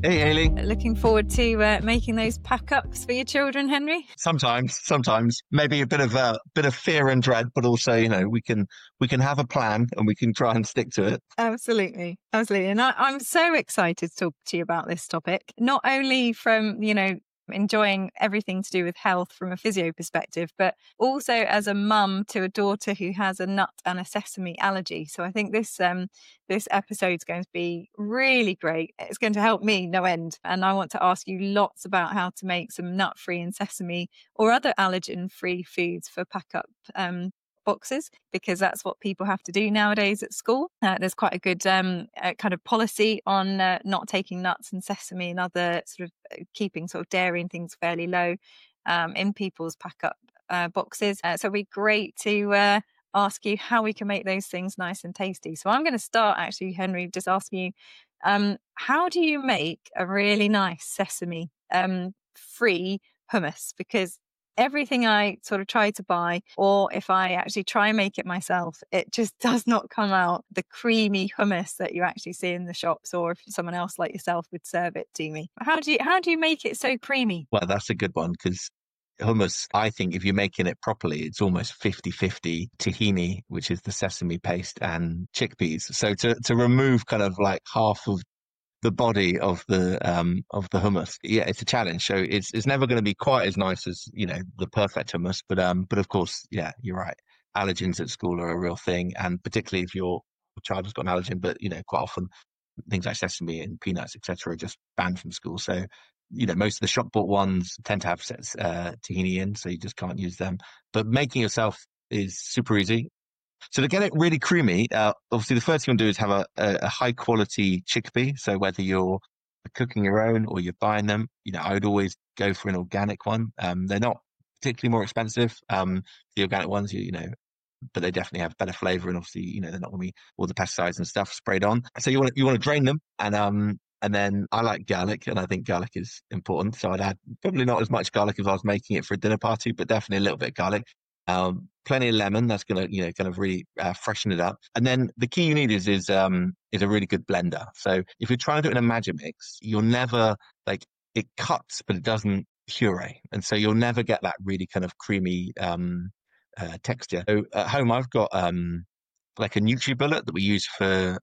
Hey, Haley. Looking forward to making those pack-ups for your children, Henry? Sometimes, maybe a bit of fear and dread, but also, we can have a plan and we can try and stick to it. Absolutely. And I'm so excited to talk to you about this topic, not only from, enjoying everything to do with health from a physio perspective, but also as a mum to a daughter who has a nut and a sesame allergy. So I think this episode is going to be really great. It's going to help me no end. And I want to ask you lots about how to make some nut-free and sesame or other allergen-free foods for pack-up boxes, because that's what people have to do nowadays at school. There's quite a good kind of policy on not taking nuts and sesame and other sort of keeping sort of dairy and things fairly low in people's pack-up boxes. So it'd be great to ask you how we can make those things nice and tasty. So I'm going to start actually, Henry, just asking you, how do you make a really nice sesame free hummus? Because everything I sort of try to buy, or if I actually try and make it myself, it just does not come out the creamy hummus that you actually see in the shops, or if someone else like yourself would serve it to me. How do you make it so creamy? Well, that's a good one, because hummus, I think if you're making it properly, it's almost 50-50 tahini, which is the sesame paste, and chickpeas. So to remove kind of like half of the body of the hummus, yeah, it's a challenge. So it's never going to be quite as nice as the perfect hummus, but of course, yeah, you're right. Allergens at school are a real thing, and particularly if your child has got an allergen. But quite often things like sesame and peanuts, etc., are just banned from school. So most of the shop bought ones tend to have tahini in, so you just can't use them. But making yourself is super easy. So to get it really creamy, obviously the first thing you want to do is have a high quality chickpea. So whether you're cooking your own or you're buying them, I would always go for an organic one. They're not particularly more expensive. The organic ones, but they definitely have better flavor, and obviously, they're not going to be all the pesticides and stuff sprayed on. So you want to drain them, and then I like garlic, and I think garlic is important. So I'd add probably not as much garlic if I was making it for a dinner party, but definitely a little bit of garlic. Plenty of lemon. That's going to, kind of really freshen it up. And then the key you need is a really good blender. So if you're trying to do it in a Magimix, you'll never it cuts, but it doesn't puree, and so you'll never get that really kind of creamy texture. So at home, I've got like a NutriBullet that we use for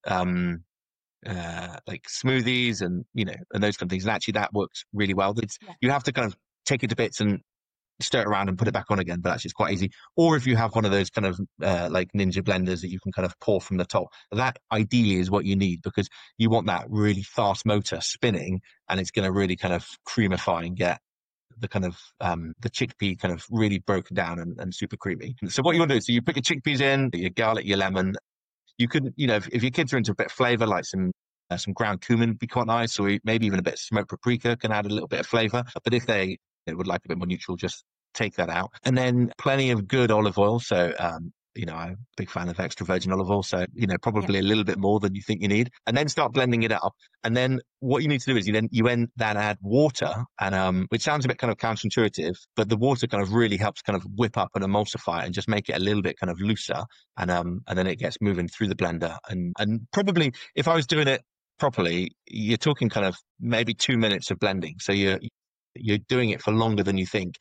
like smoothies and and those kind of things. And actually, that works really well. You have to kind of take it to bits and stir it around and put it back on again, but actually it's quite easy. Or if you have one of those kind of like ninja blenders that you can kind of pour from the top, that ideally is what you need, because you want that really fast motor spinning, and it's going to really kind of creamify and get the kind of the chickpea kind of really broken down and super creamy. So what you want to do, so you put your chickpeas in, your garlic, your lemon. You could, if your kids are into a bit of flavor, like some ground cumin would be quite nice, or maybe even a bit of smoked paprika can add a little bit of flavor. But if they would like a bit more neutral, just take that out. And then plenty of good olive oil. So, I'm a big fan of extra virgin olive oil. So, probably a little bit more than you think you need. And then start blending it up. And then what you need to do is you then add water, and which sounds a bit kind of counterintuitive, but the water kind of really helps kind of whip up and emulsify and just make it a little bit kind of looser. And then it gets moving through the blender. And probably if I was doing it properly, you're talking kind of maybe 2 minutes of blending. So you're doing it for longer than you think,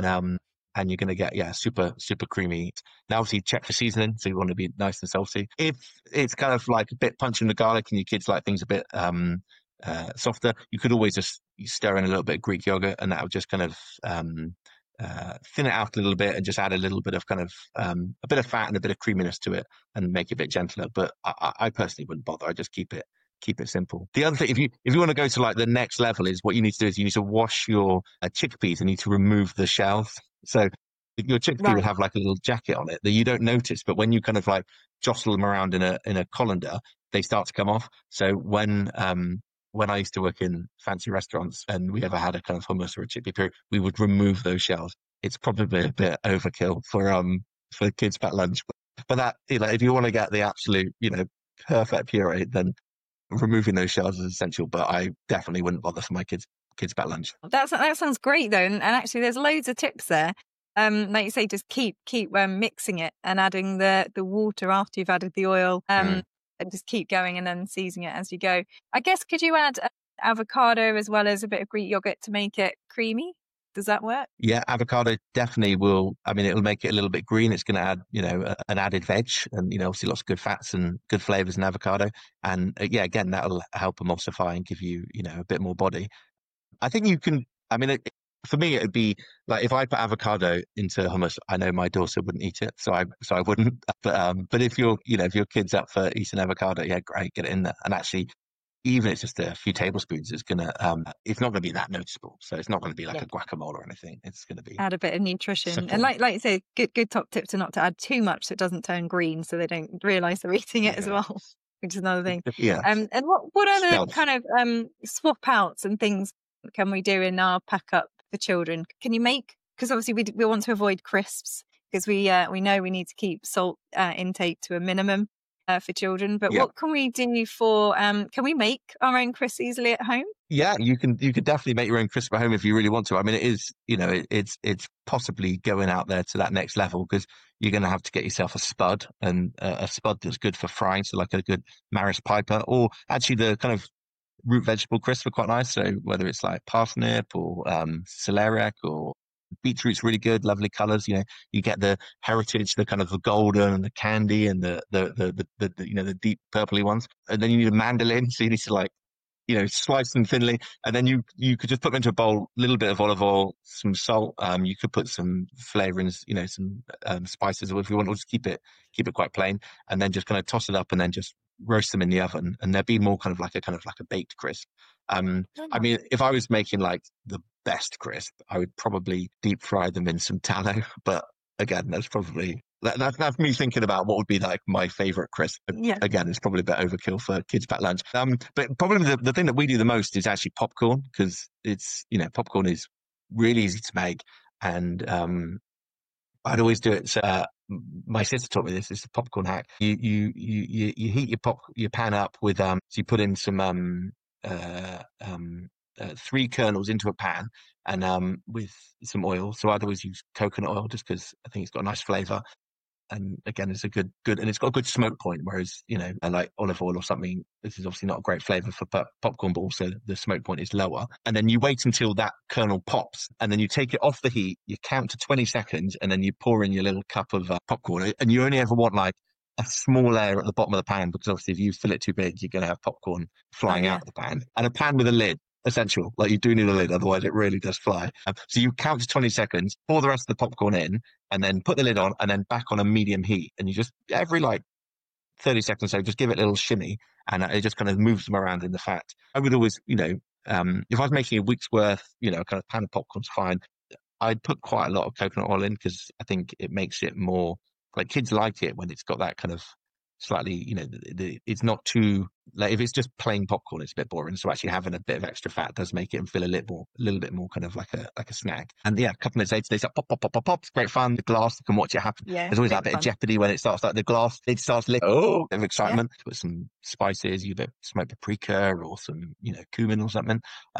and you're going to get super creamy. Now obviously check for seasoning, so you want to be nice and salty. If it's kind of like a bit punch in the garlic and your kids like things a bit softer, you could always just stir in a little bit of Greek yogurt, and that would just kind of thin it out a little bit and just add a little bit of kind of a bit of fat and a bit of creaminess to it and make it a bit gentler. But I personally wouldn't bother. I just keep it simple. The other thing, if you want to go to like the next level, is what you need to do is you need to wash your chickpeas and you need to remove the shells. So your chickpea will have like a little jacket on it that you don't notice, but when you kind of like jostle them around in a colander, they start to come off. So when I used to work in fancy restaurants and we ever had a kind of hummus or a chickpea puree, we would remove those shells. It's probably a bit overkill for kids packed lunch, but that if you want to get the absolute perfect puree, then removing those shells is essential. But I definitely wouldn't bother for my kids packed lunch. That sounds great though, and actually there's loads of tips there. Like you say, just keep mixing it and adding the water after you've added the oil, and just keep going and then seasoning it as you go. I guess, could you add avocado as well as a bit of Greek yogurt to make it creamy. Does that work? Yeah, avocado definitely will. I mean, it'll make it a little bit green. It's going to add, an added veg, and obviously lots of good fats and good flavors in avocado. And yeah, again, that'll help emulsify and give you, a bit more body. I think you can. I mean, for me, it'd be like if I put avocado into hummus, I know my daughter wouldn't eat it, so I wouldn't. But if if your kid's up for eating avocado, yeah, great, get it in there. And actually, even if it's just a few tablespoons, it's not gonna be that noticeable. So it's not gonna be like a guacamole or anything. It's gonna be Add a bit of nutrition, and subtle. like you say, good top tip to not to add too much so it doesn't turn green, so they don't realize they're eating it as Yeah, well, which is another thing. yeah, And what other stealth. kind of swap outs and things can we do in our pack up for children? Can you make, because obviously we want to avoid crisps because we know we need to keep salt intake to a minimum for children. But Yeah. what can we do for? Can we make our own crisps easily at home? Yeah, you can definitely make your own crisp at home if you really want to. I mean, it is, it's possibly going out there to that next level because you're going to have to get yourself a spud, and a spud that's good for frying, so like a good Maris Piper, or actually the kind of root vegetable crisps are quite nice. So whether it's like parsnip or celeriac or beetroot's really good, lovely colors. You get the heritage, the kind of the golden and the candy and the deep purpley ones. And then you need a mandolin, so you need to like slice them thinly, and then you could just put them into a bowl, a little bit of olive oil, some salt. You could put some flavorings, some spices, or if you want, or just keep it quite plain, and then just kind of toss it up, and then just roast them in the oven, and they'd be more kind of like a baked crisp. I mean, if I was making like the best crisp, I would probably deep fry them in some tallow, but again, that's me thinking about what would be like my favorite crisp. Yeah. Again, it's probably a bit overkill for kids' packed lunch. But probably the thing that we do the most is actually popcorn, because it's, popcorn is really easy to make. And I'd always do it. So, my sister taught me this. It's a popcorn hack. You heat your pan up with so you put in some 3 kernels into a pan, and with some oil. So I'd always use coconut oil just because I think it's got a nice flavor. And again, it's a good, and it's got a good smoke point. Whereas, I like olive oil or something. This is obviously not a great flavor for popcorn, but also the smoke point is lower. And then you wait until that kernel pops, and then you take it off the heat. You count to 20 seconds, and then you pour in your little cup of popcorn. And you only ever want like a small layer at the bottom of the pan, because obviously if you fill it too big, you're going to have popcorn flying out of the pan. And a pan with a lid. Essential. Like, you do need a lid, otherwise it really does fly. So you count to 20 seconds, pour the rest of the popcorn in, and then put the lid on, and then back on a medium heat. And you just, every like 30 seconds or so, just give it a little shimmy, and it just kind of moves them around in the fat. I would always, if I was making a week's worth, kind of pan of popcorn's fine. I'd put quite a lot of coconut oil in, because I think it makes it more, like, kids like it when it's got that kind of slightly, it's not too, like, if it's just plain popcorn, it's a bit boring. So actually having a bit of extra fat does make it feel a little bit more kind of like a snack. And yeah, a couple of minutes later, they start pop, pop, pop, pop, pop. It's great fun. The glass, you can watch it happen. Yeah, there's always that bit of jeopardy when it starts, like the glass, it starts licking. Oh, bit of excitement. Yeah. Put some spices, you bit smoked paprika or some, cumin or something.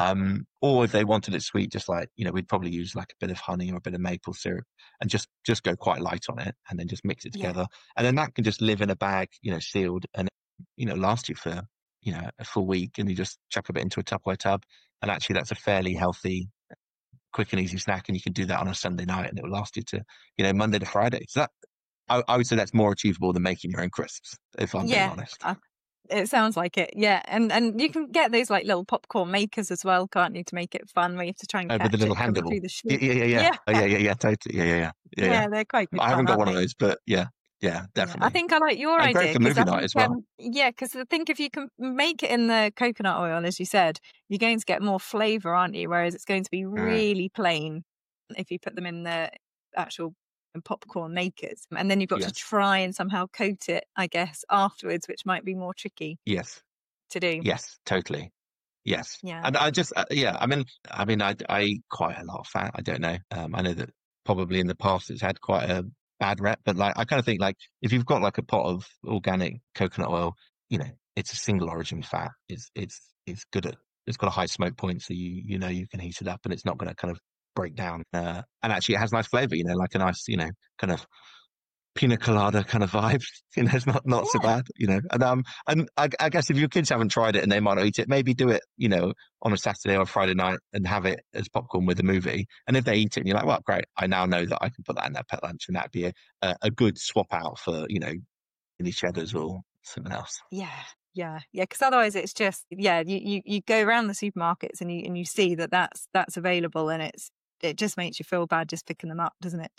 Or if they wanted it sweet, just like, we'd probably use like a bit of honey or a bit of maple syrup, and just go quite light on it, and then just mix it together. Yeah. And then that can just live in a bag, sealed, and last you for a full week, and you just chuck a bit into a Tupperware tub, and actually that's a fairly healthy, quick and easy snack, and you can do that on a Sunday night, and it will last you to Monday to Friday. So that, I would say that's more achievable than making your own crisps, if I'm being honest. It sounds like it, yeah. And you can get those like little popcorn makers as well, can't you, to make it fun, where you have to try and catch with the little it handle. through the chute. Yeah. Oh, yeah, totally. Yeah, they're quite good. I haven't got one of those, but yeah, definitely. Yeah, I think I like your idea. Great for movie night as well. Yeah, because I think if you can make it in the coconut oil, as you said, you're going to get more flavour, aren't you? Whereas it's going to be really plain if you put them in the actual popcorn makers. And then you've got to try and somehow coat it, I guess, afterwards, which might be more tricky. Yes. To do. Yes, totally. Yes. Yeah. And I just, I mean, I eat quite a lot of fat. I don't know. I know that probably in the past it's had quite a bad rep, but like, I kind of think, like, if you've got like a pot of organic coconut oil, it's a single origin fat. It's good at, it's got a high smoke point, so you can heat it up, and it's not going to kind of break down. And actually it has nice flavor, like a nice, kind of pina colada kind of vibe. It's not so Yeah. bad, And I guess if your kids haven't tried it and they might not eat it, maybe do it, on a Saturday or a Friday night and have it as popcorn with a movie. And if they eat it and you're like, well, great, I now know that I can put that in their pet lunch, and that'd be a good swap out for, any cheddars or something else. Yeah. Yeah. Yeah. Because otherwise it's just, yeah, you go around the supermarkets and you see that's available, and it just makes you feel bad just picking them up, doesn't it?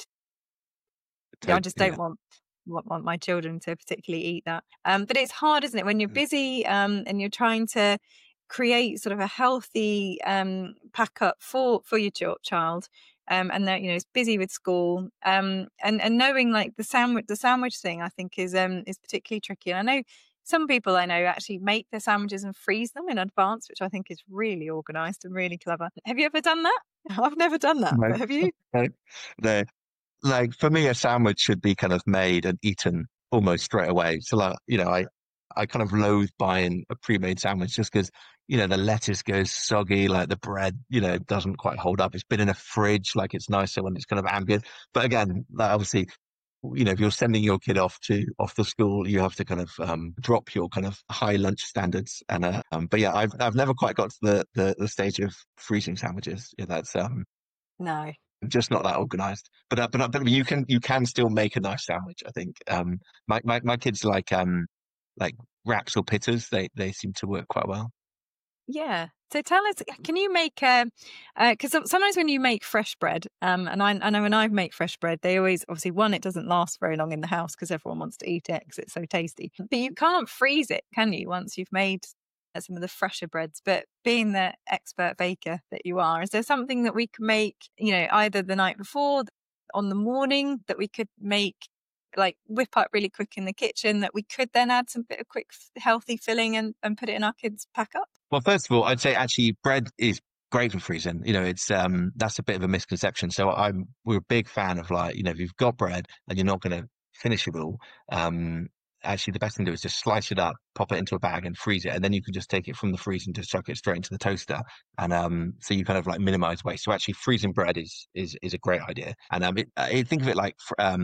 Yeah, I just Yeah. don't want my children to particularly eat that. But it's hard, isn't it, when you're busy and you're trying to create sort of a healthy pack up for your child, and that is busy with school, and knowing like the sandwich thing, I think is particularly tricky. And I know some people I know actually make their sandwiches and freeze them in advance, which I think is really organised and really clever. Have you ever done that? I've never done that, No, but have you? no. Like for me, a sandwich should be kind of made and eaten almost straight away. So like, I kind of loathe buying a pre-made sandwich just because, the lettuce goes soggy, like the bread, doesn't quite hold up. It's been in a fridge, like it's nicer when it's kind of ambient. But again, like obviously, if you're sending your kid off to school, you have to kind of drop your kind of high lunch standards. And but yeah, I've never quite got to the stage of freezing sandwiches. Yeah, that's No. just not that organized. But you can still make a nice sandwich, I think. My kids like wraps or pitters. They seem to work quite well. Yeah. So tell us, can you make, because sometimes when you make fresh bread, and I know when I make fresh bread, they always, obviously, one, it doesn't last very long in the house because everyone wants to eat it because it's so tasty. But you can't freeze it, can you, once you've made some of the fresher breads? But being the expert baker that you are, is there something that we can make, either the night before, on the morning, that we could make, like whip up really quick in the kitchen, that we could then add some bit of quick healthy filling and put it in our kids' pack up? Well, first of all, I'd say actually bread is great for freezing. It's that's a bit of a misconception. So we're a big fan of, like, if you've got bread and you're not going to finish it all, actually the best thing to do is just slice it up, pop it into a bag and freeze it, and then you can just take it from the freezer and just chuck it straight into the toaster. And so you kind of like minimize waste. So actually freezing bread is a great idea. And think of it like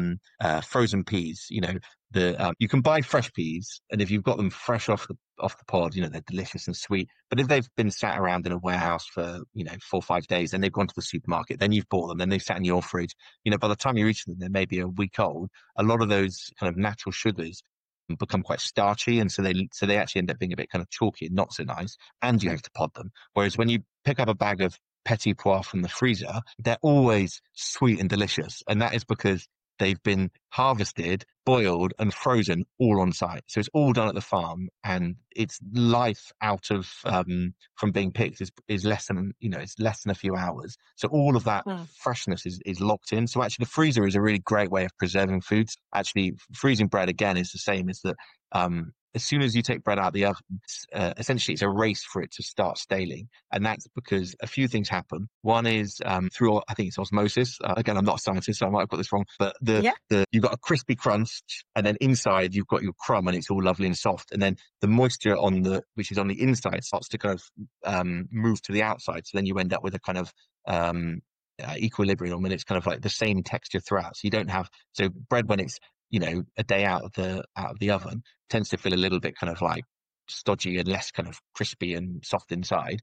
frozen peas. You can buy fresh peas, and if you've got them fresh off the pod, they're delicious and sweet. But if they've been sat around in a warehouse for 4 or 5 days, then they've gone to the supermarket, then you've bought them, then they've sat in your fridge. By the time you're eating them, they're maybe a week old. A lot of those kind of natural sugars become quite starchy, and so they actually end up being a bit kind of chalky and not so nice. And you have to pod them. Whereas when you pick up a bag of petit pois from the freezer, they're always sweet and delicious, and that is because they've been harvested, boiled, and frozen all on site. So it's all done at the farm, and its life out of from being picked is less than it's less than a few hours. So all of that freshness is locked in. So actually, the freezer is a really great way of preserving foods. Actually, freezing bread again is the same as that. As soon as you take bread out of the oven, essentially it's a race for it to start staling. And that's because a few things happen. One is through, I think it's osmosis. Again, I'm not a scientist, so I might have got this wrong. But you've got a crispy crunch, and then inside you've got your crumb, and it's all lovely and soft. And then the moisture which is on the inside starts to kind of move to the outside. So then you end up with a kind of equilibrium, and it's kind of like the same texture throughout. So you don't have bread when it's a day out of the oven tends to feel a little bit kind of like stodgy and less kind of crispy and soft inside.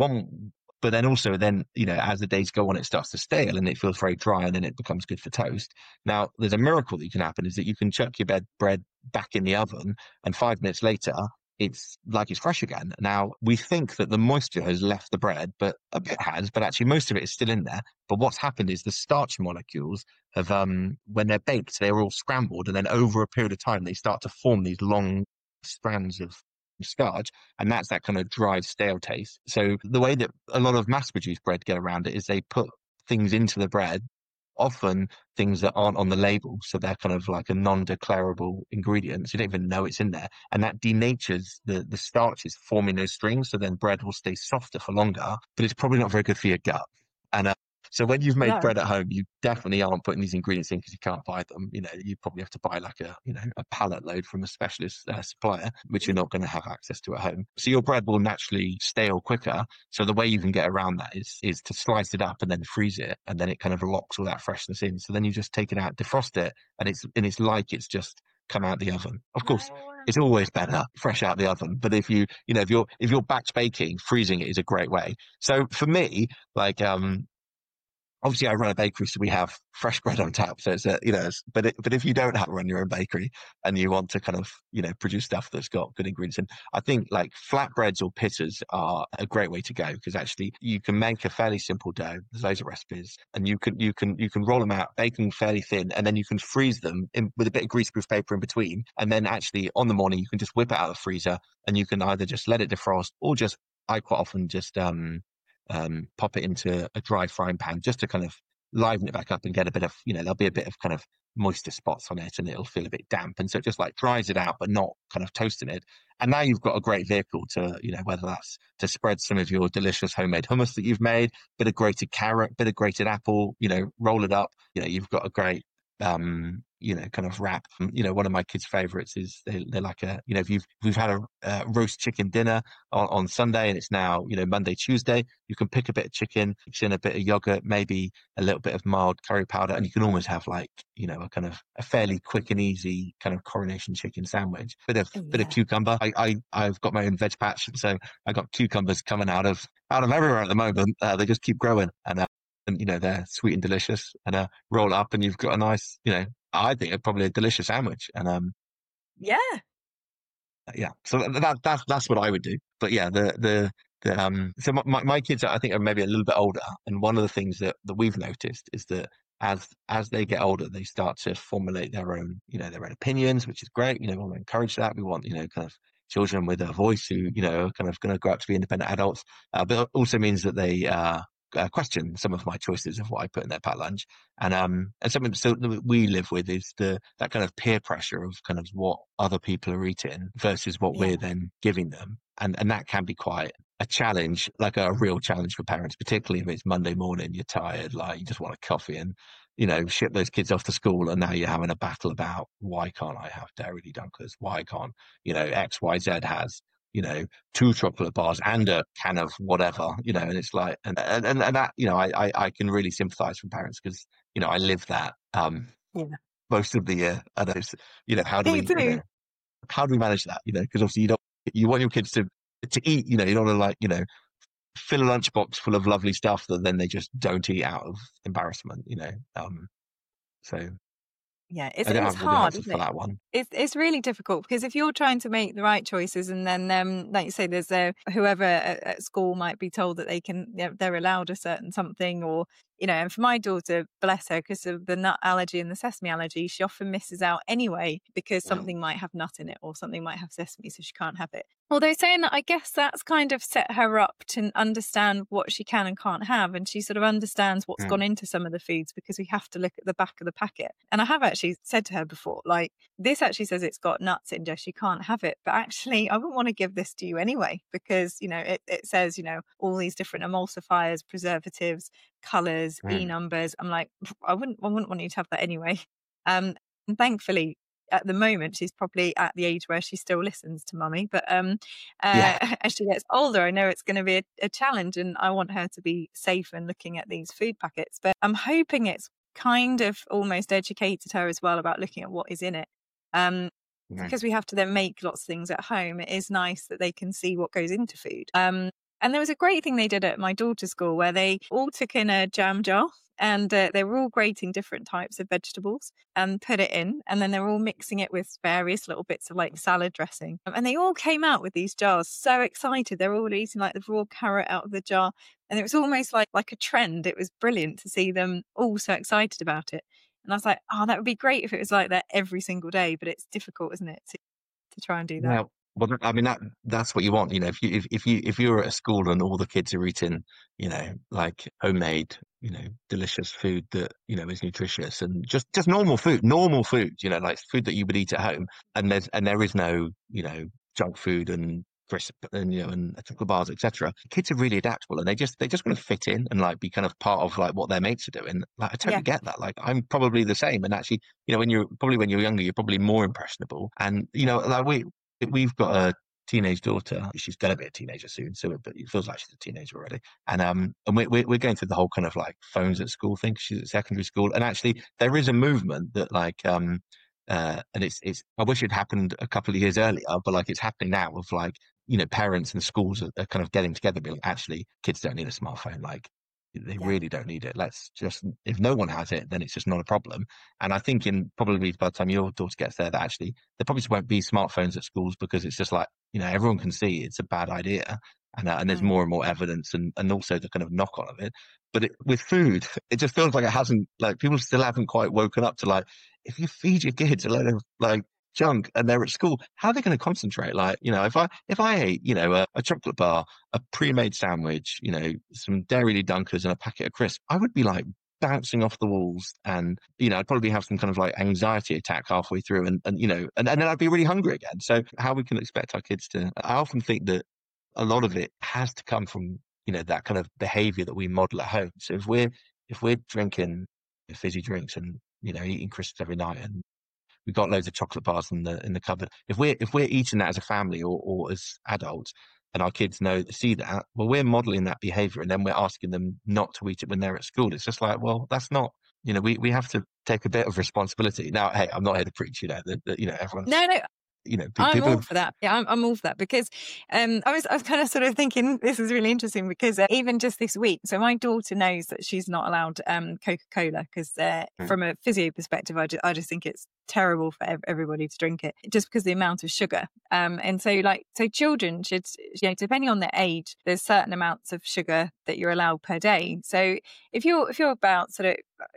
But then also as the days go on, it starts to stale and it feels very dry, and then it becomes good for toast. Now, there's a miracle that can happen, is that you can chuck your bread back in the oven, and 5 minutes later, it's like it's fresh again. Now, we think that the moisture has left the bread, but a bit has, but actually most of it is still in there. But what's happened is the starch molecules have, when they're baked, they're all scrambled, and then over a period of time, they start to form these long strands of starch, and that's that kind of dry, stale taste. So the way that a lot of mass-produced bread get around it is they put things into the bread, often things that aren't on the label, so they're kind of like a non-declarable ingredient, so you don't even know it's in there, and that denatures the starches forming those strings, so then bread will stay softer for longer, but it's probably not very good for your gut. And So when you've made No. bread at home, you definitely aren't putting these ingredients in because you can't buy them. You know, you probably have to buy like a pallet load from a specialist supplier, which you're not going to have access to at home. So your bread will naturally stale quicker. So the way you can get around that is to slice it up and then freeze it, and then it kind of locks all that freshness in. So then you just take it out, defrost it, and it's like it's just come out the oven. Of course, it's always better fresh out the oven. But if you're batch baking, freezing it is a great way. So for me, like obviously I run a bakery, so we have fresh bread on tap. So but if you don't have run your own bakery and you want to kind of, produce stuff that's got good ingredients in, I think like flatbreads or pittas are a great way to go, because actually you can make a fairly simple dough. There's loads of recipes, and you can roll them out, bake them fairly thin, and then you can freeze them with a bit of greaseproof paper in between. And then actually on the morning you can just whip it out of the freezer, and you can either just let it defrost, or just, I quite often just pop it into a dry frying pan just to kind of liven it back up and get a bit of, there'll be a bit of kind of moisture spots on it and it'll feel a bit damp. And so it just like dries it out, but not kind of toasting it. And now you've got a great vehicle to, whether that's to spread some of your delicious homemade hummus that you've made, bit of grated carrot, bit of grated apple, roll it up. You've got a great kind of wrap. One of my kids' favorites is they're like if we've had a roast chicken dinner on Sunday, and it's now, Monday, Tuesday, you can pick a bit of chicken, mix in a bit of yogurt, maybe a little bit of mild curry powder, and you can almost have like, a kind of a fairly quick and easy kind of coronation chicken sandwich. Bit of cucumber. I've got my own veg patch, so I got cucumbers coming out of everywhere at the moment. They just keep growing, and they're sweet and delicious, and roll up and you've got a nice, I think probably a delicious sandwich. And yeah so that's what I would do. But yeah, so my kids, I think, are maybe a little bit older, and one of the things that we've noticed is that as they get older, they start to formulate their own opinions, which is great. We want to encourage that. We want, kind of children with a voice who, are kind of going to grow up to be independent adults. But it also means that they question some of my choices of what I put in their packed lunch. And something so that we live with is that kind of peer pressure of kind of what other people are eating versus what we're then giving them. And that can be quite a challenge, like a real challenge for parents, particularly if it's Monday morning, you're tired, like you just want a coffee and, ship those kids off to school, and now you're having a battle about, why can't I have Dairy Dunkers? Why can't, XYZ has, 2 chocolate bars and a can of whatever, and it's like, and that, I can really sympathize with parents, because, I live that, most of the year. And it's, how do Me we, too. how do we manage that? Because obviously you want your kids to eat, you don't want to like, fill a lunchbox full of lovely stuff that then they just don't eat out of embarrassment, so Yeah, I don't it's have all the hard, answers isn't for it? that one. It's really difficult, because if you're trying to make the right choices, and then like you say, there's whoever at school might be told that they're allowed a certain something, or and for my daughter, bless her, because of the nut allergy and the sesame allergy, she often misses out anyway, because something might have nut in it or something might have sesame, so she can't have it. Although saying that, I guess that's kind of set her up to understand what she can and can't have, and she sort of understands what's gone into some of the foods, because we have to look at the back of the packet. And I have actually said to her before, like, this actually says it's got nuts in, Jess, you can't have it, but actually I wouldn't want to give this to you anyway, because it says all these different emulsifiers, preservatives, colors, numbers. I'm like, I wouldn't want you to have that anyway. And thankfully at the moment she's probably at the age where she still listens to mummy, but as she gets older, I know it's going to be a challenge, and I want her to be safe and looking at these food packets. But I'm hoping it's kind of almost educated her as well about looking at what is in it. Because we have to then make lots of things at home, it is nice that they can see what goes into food. And there was a great thing they did at my daughter's school, where they all took in a jam jar, and they were all grating different types of vegetables and put it in. And then they were all mixing it with various little bits of like salad dressing. And they all came out with these jars so excited. They're all eating like the raw carrot out of the jar. And it was almost like a trend. It was brilliant to see them all so excited about it. And I was like, oh, that would be great if it was like that every single day. But it's difficult, isn't it, to try and do that? Well, I mean, that's what you want. If you're at a school and all the kids are eating, like homemade, delicious food that is nutritious, and just normal food, like food that you would eat at home, and there is no junk food and crisp and and chocolate bars, etc. Kids are really adaptable, and they just want to fit in and like be kind of part of like what their mates are doing. Like I Yeah. totally get that. Like I'm probably the same, and actually, when you're younger, you're probably more impressionable. And like we've got a teenage daughter. She's going to be a teenager soon, so but it feels like she's a teenager already. And we're going through the whole kind of like phones at school thing. She's at secondary school, and actually there is a movement that like and it's I wish it happened a couple of years earlier, but like it's happening now of like parents and schools are kind of getting together, being like, actually kids don't need a smartphone, like they Yeah. really don't need it. Let's just, if no one has it, then it's just not a problem. And I think in probably by the time your daughter gets there, that actually there probably won't be smartphones at schools, because it's just like everyone can see it's a bad idea, and there's more and more evidence, and also the kind of knock on of it. But with food, it just feels like it hasn't, like people still haven't quite woken up to like, if you feed your kids a load of like junk and they're at school, how are they going to concentrate? Like, if I ate, a chocolate bar, a pre-made sandwich, some Dairy Dunkers and a packet of crisps, I would be like bouncing off the walls, and I'd probably have some kind of like anxiety attack halfway through, and then I'd be really hungry again. So how we can expect our kids to, I often think that a lot of it has to come from that kind of behavior that we model at home. So if we're drinking fizzy drinks and eating crisps every night, and we've got loads of chocolate bars in the cupboard, if we're eating that as a family, or as adults, and our kids see that, well, we're modeling that behavior, and then we're asking them not to eat it when they're at school. It's just like, well, that's not, we have to take a bit of responsibility. Now, hey, I'm not here to preach, that everyone's, No, I'm people all have, for that. Yeah, I'm all for that, because I was kind of sort of thinking this is really interesting, because even just this week, so my daughter knows that she's not allowed Coca-Cola, because from a physio perspective, I just think it's terrible for everybody to drink it, just because the amount of sugar. And so children should, depending on their age, there's certain amounts of sugar that you're allowed per day. So if you're about sort of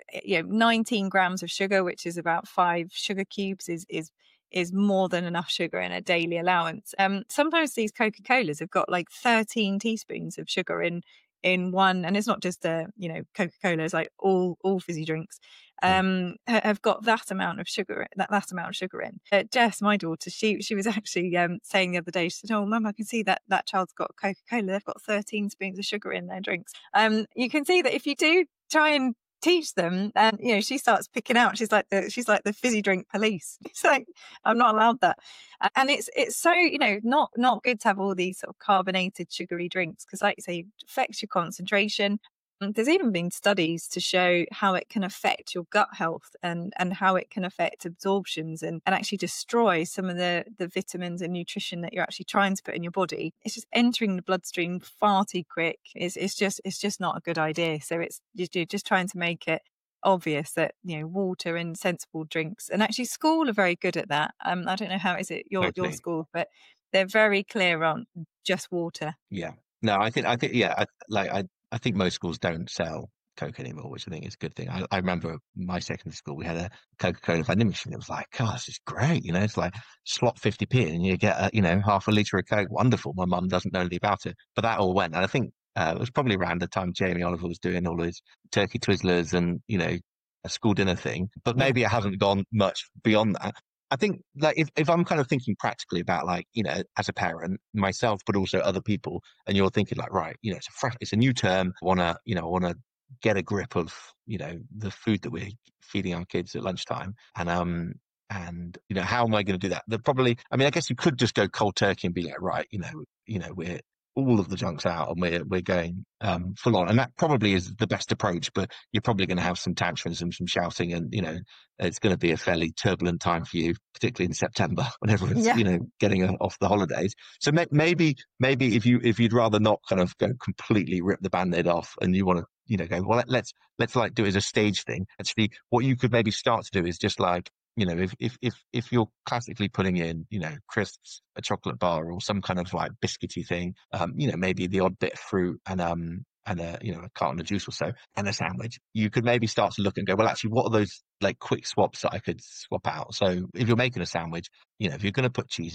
19 grams of sugar, which is about 5 sugar cubes, is more than enough sugar in a daily allowance. Sometimes these Coca-Colas have got like 13 teaspoons of sugar in one, and it's not just Coca-Cola, it's like all fizzy drinks have got that amount of sugar, that amount of sugar in. Jess, my daughter, she was actually saying the other day, she said, "Oh, Mum, I can see that child's got Coca-Cola. They've got 13 spoons of sugar in their drinks." You can see that if you do try and teach them, and she starts picking out, she's like the fizzy drink police. It's like, I'm not allowed that. And it's so not good to have all these sort of carbonated sugary drinks, because like you say, it affects your concentration. There's even been studies to show how it can affect your gut health, and how it can affect absorptions, and actually destroy some of the vitamins and nutrition that you're actually trying to put in your body. It's just entering the bloodstream far too quick. It's just not a good idea. So you're just trying to make it obvious that water and sensible drinks, and actually school are very good at that. I don't know how is it your school, but they're very clear on just water. Yeah. No, I think yeah, I think most schools don't sell Coke anymore, which I think is a good thing. I remember my secondary school, we had a Coca-Cola vending machine. It was like, oh, this is great. It's like slot 50p and you get, half a litre of Coke. Wonderful. My mum doesn't know anything about it. But that all went. And I think it was probably around the time Jamie Oliver was doing all his turkey Twizzlers and, a school dinner thing. But maybe it hasn't gone much beyond that. I think like if I'm kind of thinking practically about like, as a parent, myself, but also other people, and you're thinking like, right, it's a new term. I want to get a grip of, the food that we're feeding our kids at lunchtime. And how am I going to do that? I guess you could just go cold turkey and be like, right, we're all of the junk's out and we're going full on, and that probably is the best approach. But you're probably going to have some tantrums and some shouting, and it's going to be a fairly turbulent time for you, particularly in September when everyone's getting off the holidays. So maybe if you'd rather not kind of go completely rip the band-aid off, and you want to go, well, let's like do it as a stage thing. Actually, what you could maybe start to do is just like, if you're classically putting in, crisps, a chocolate bar, or some kind of like biscuity thing, maybe the odd bit of fruit and a carton of juice or so, and a sandwich, you could maybe start to look and go, well, actually, what are those like quick swaps that I could swap out? So if you're making a sandwich, if you're going to put cheese in it,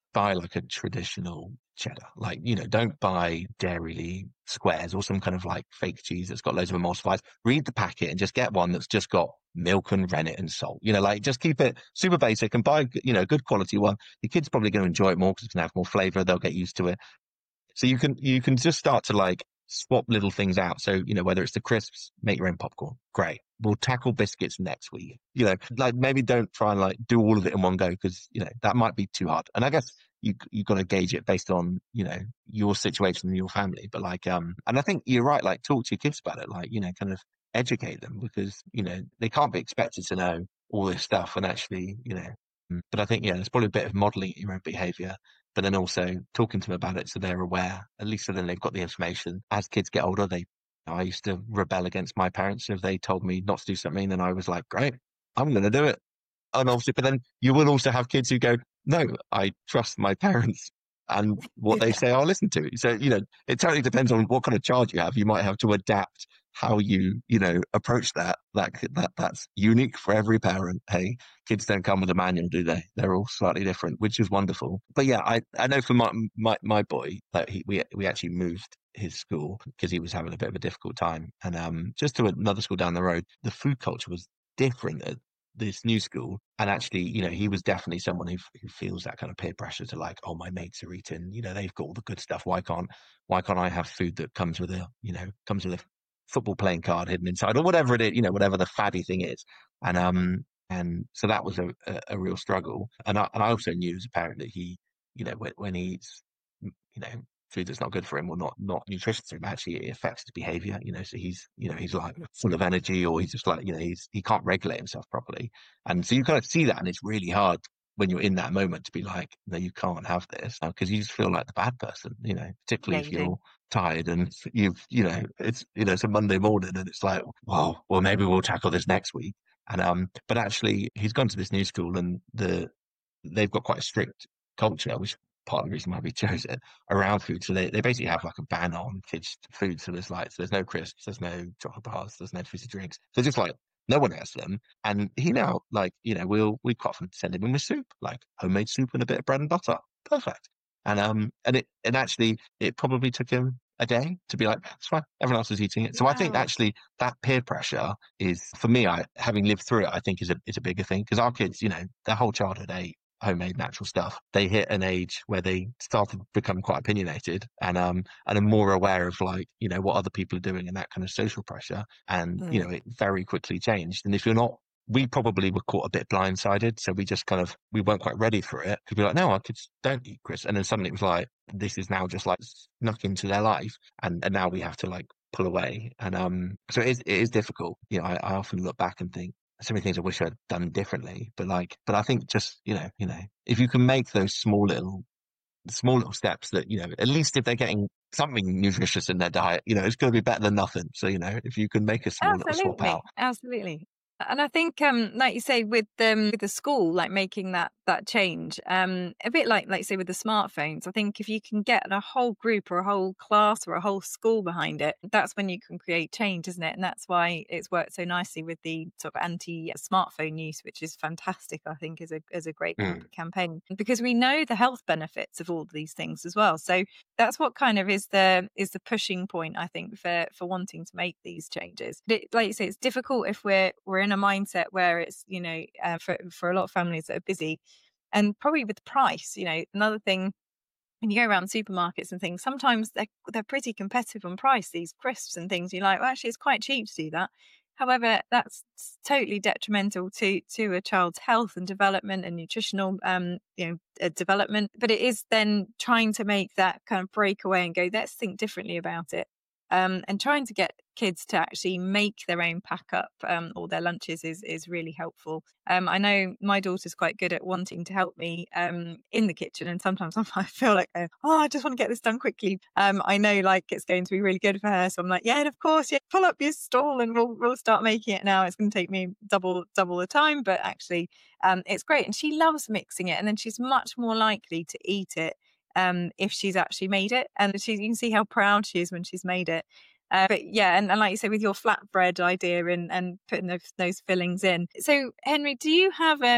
buy like a traditional cheddar. Like, don't buy Dairy squares or some kind of like fake cheese that's got loads of emulsifiers. Read the packet and just get one that's just got milk and rennet and salt. Like just keep it super basic and buy, a good quality one. Your kid's probably going to enjoy it more because it's going to have more flavor. They'll get used to it. So you can just start to like swap little things out. So, whether it's the crisps, make your own popcorn. Great. We'll tackle biscuits next week. Like maybe don't try and like do all of it in one go because, that might be too hard. And I guess you got to gauge it based on, your situation and your family. But like, and I think you're right, like talk to your kids about it, like, kind of educate them because, they can't be expected to know all this stuff and actually, but I think, yeah, there's probably a bit of modeling your own behavior, but then also talking to them about it so they're aware, at least so then they've got the information. As kids get older, I used to rebel against my parents. If they told me not to do something, then I was like, great, I'm going to do it. And obviously, but then you will also have kids who go, no, I trust my parents and what they say I'll listen to. So, it totally depends on what kind of child you have. You might have to adapt how you approach that. That's unique for every parent. Hey, kids don't come with a manual, do they? They're all slightly different, which is wonderful. But yeah, I know for my boy that we actually moved his school because he was having a bit of a difficult time, and just to another school down the road, the food culture was different at this new school. And actually, he was definitely someone who feels that kind of peer pressure to like, oh, my mates are eating, they've got all the good stuff. Why can't I have food that comes with a football playing card hidden inside or whatever it is, whatever the faddy thing is. And so that was a real struggle. And I also knew as a parent that he, when he eats, food that's not good for him or not nutritious to him, actually it affects his behavior, so he's like full of energy, or he's just like, he can't regulate himself properly. And so you kind of see that, and it's really hard when you're in that moment to be like, no, you can't have this, because you just feel like the bad person, particularly if you're tired and it's a Monday morning and it's like, well, maybe we'll tackle this next week. And but actually he's gone to this new school and they've got quite a strict culture, which part of the reason why we chose it, around food. So they basically have like a ban on kids food. So there's no crisps, there's no chocolate bars, there's no fizzy drinks. So just like no one has them. And he now, like, we quite often send him in with soup, like homemade soup and a bit of bread and butter. Perfect. And actually it probably took him a day to be like, that's fine, everyone else is eating it. So I think actually that peer pressure is, for me, having lived through it, I think is a bigger thing, because our kids, their whole childhood ate homemade natural stuff. They hit an age where they started to become quite opinionated and are more aware of like, what other people are doing and that kind of social pressure. And, it very quickly changed. And if you're not, we probably were caught a bit blindsided. So we weren't quite ready for it. Because we're like, no, our kids don't eat crisps. And then suddenly it was like, this is now just like snuck into their life. And now we have to like pull away. And so it is difficult. I often look back and think, so many things I wish I'd done differently, but I think just, if you can make those small little steps that, at least if they're getting something nutritious in their diet, it's going to be better than nothing. So, if you can make a small little swap out. Absolutely. And I think, like you say, with the school, like making that change, a bit like say with the smartphones, I think if you can get a whole group or a whole class or a whole school behind it, that's when you can create change, isn't it? And that's why it's worked so nicely with the sort of anti-smartphone use, which is fantastic, I think, is a great campaign, because we know the health benefits of all of these things as well. So that's what kind of is the pushing point, I think, for wanting to make these changes. But like you say, it's difficult if we're in a mindset where it's, for a lot of families that are busy, and probably with price, another thing, when you go around supermarkets and things, sometimes they're pretty competitive on price, these crisps and things. You're like, well, actually, it's quite cheap to do that. However, that's totally detrimental to a child's health and development and nutritional, development. But it is then trying to make that kind of breakaway and go, let's think differently about it. And trying to get kids to actually make their own pack up or their lunches is really helpful. I know my daughter's quite good at wanting to help me in the kitchen, and sometimes I feel like, I just want to get this done quickly. I know like it's going to be really good for her, so I'm like, yeah, and of course, yeah, pull up your stall and we'll start making it now. It's going to take me double the time, but actually, it's great, and she loves mixing it, and then she's much more likely to eat it if she's actually made it, and you can see how proud she is when she's made it. But yeah, and like you say, with your flatbread idea and putting those fillings in. So Henry, do you have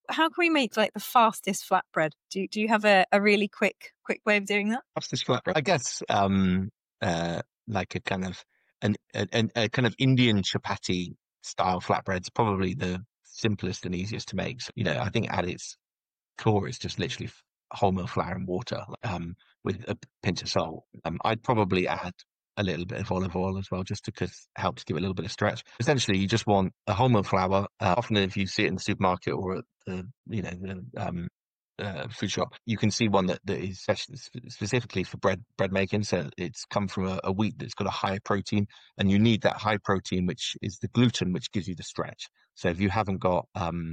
how can we make like the fastest flatbread? Do you have a really quick way of doing that? Fastest flatbread, I guess, like a kind of a kind of Indian chapati style flatbread's probably the simplest and easiest to make. So, I think at its core it's just literally wholemeal flour and water, with a pinch of salt. I'd probably add a little bit of olive oil as well, just because it helps give it a little bit of stretch. Essentially, you just want a wholemeal flour. Often, if you see it in the supermarket or at the food shop, you can see one that is specifically for bread making. So it's come from a wheat that's got a higher protein, and you need that high protein, which is the gluten, which gives you the stretch. So if you haven't got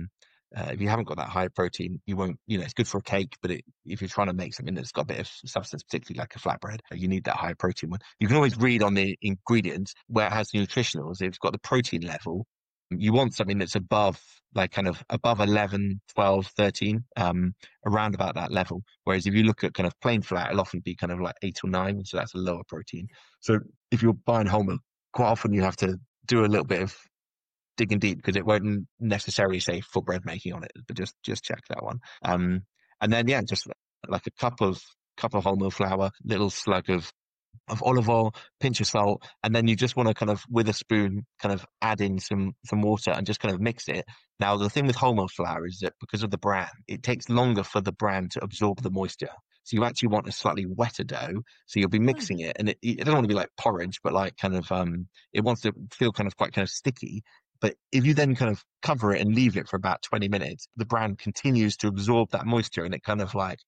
that high protein, you won't, it's good for a cake, but if you're trying to make something that's got a bit of substance, particularly like a flatbread, you need that high protein one. You can always read on the ingredients where it has the nutritionals. If it's got the protein level, you want something that's above, like kind of above 11, 12, 13, around about that level. Whereas if you look at kind of plain flour, it'll often be kind of like 8 or 9, so that's a lower protein. So if you're buying wholemeal, quite often you have to do a little bit of digging deep, because it won't necessarily say for bread making on it, but just check that one. And then just like a couple of wholemeal flour, little slug of olive oil, pinch of salt, and then you just want to kind of with a spoon kind of add in some water and just kind of mix it. Now the thing with wholemeal flour is that because of the bran, it takes longer for the bran to absorb the moisture. So you actually want a slightly wetter dough. So you'll be mixing it, and it doesn't want to be like porridge, but like kind of it wants to feel kind of quite kind of sticky. But if you then kind of cover it and leave it for about 20 minutes, the bran continues to absorb that moisture, and it kind of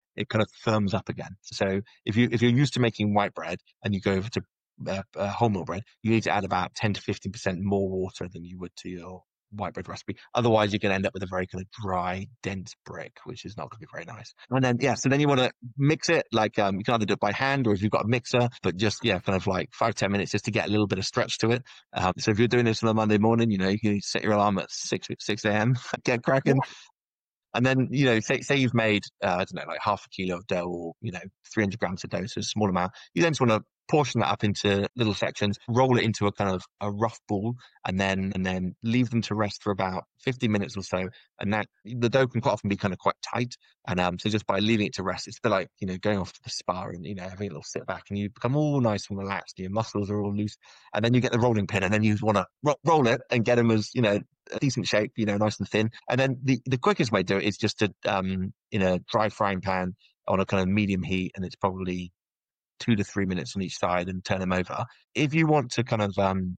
firms up again. So if you're used to making white bread and you go over to wholemeal bread, you need to add about 10 to 15% more water than you would to your white bread recipe. Otherwise, you're going to end up with a very kind of dry, dense brick, which is not going to be very nice. And then, so then you want to mix it, like you can either do it by hand or if you've got a mixer, but just, kind of like 5-10 minutes just to get a little bit of stretch to it. So if you're doing this on a Monday morning, you can set your alarm at 6 a.m., get cracking. And then, say you've made, I don't know, like half a kilo of dough or, 300 grams of dough, so a small amount. You then just want to portion that up into little sections, roll it into a kind of a rough ball, and then leave them to rest for about 50 minutes or so. And that the dough can quite often be kind of quite tight. And so just by leaving it to rest, it's a bit like, going off to the spa and, having a little sit back, and you become all nice and relaxed. Your muscles are all loose. And then you get the rolling pin, and then you want to roll it and get them as, a decent shape, nice and thin. And then the quickest way to do it is just to, in a dry frying pan on a kind of medium heat, and it's probably 2 to 3 minutes on each side, and turn them over. If you want to kind of